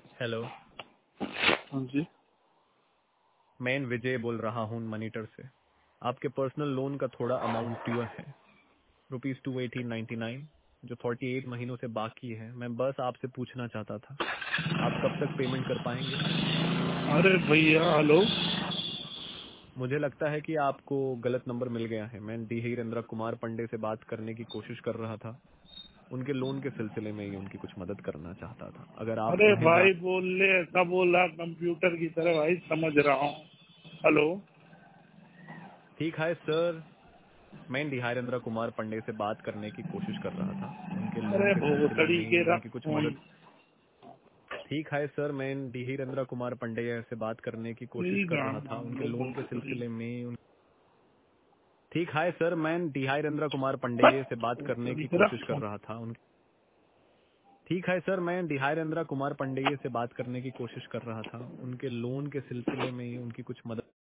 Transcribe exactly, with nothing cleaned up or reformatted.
Hello, हाँ जी। मैं विजय बोल रहा हूँ मनीटर से। आपके पर्सनल लोन का थोड़ा अमाउंट ड्यू है, rupees two eighteen ninety nine, जो फोर्टी एट महीनों से बाकी है। मैं बस आपसे पूछना चाहता था, आप कब तक पेमेंट कर पाएंगे? अरे भैया हेलो। मुझे लगता है कि आपको गलत नंबर मिल गया है। मैं डी हीरेंद्र कुमार पंडे से बात करने की कोशिश कर रहा था। उनके लोन के सिलसिले में ही उनकी कुछ मदद करना चाहता था। अगर आप अरे उन्हें जान। भाई बोल ले, ऐसा बोला कंप्यूटर की तरह भाई, समझ रहा हूँ। हेलो। ठीक है सर, मैं डी हीरेंद्र कुमार पंडे से बात करने की कोशिश कर रहा था। उनके लोन अरे के सिलसिले भोसड़ी में ही के उनकी कुछ रहा। मदद। ठीक है सर, मैं डी हीरेंद्र कुमार पंड्या से बात करने की कोशिश यही कर गान रहा था मान उनके लो लोन के भोसड़ी। सिलसिले में उन... ठीक है सर, मैं डी हीरेंद्र कुमार पंड्या बस, से बात करने भोसड़ी की के कोशिश कर रहा। रहा था उन... ठीक है सर, मैं डी हीरेंद्र कुमार पंड्या से बात करने की कोशिश कर रहा था उनके लोन के सिलसिले में ही उनकी कुछ मदद।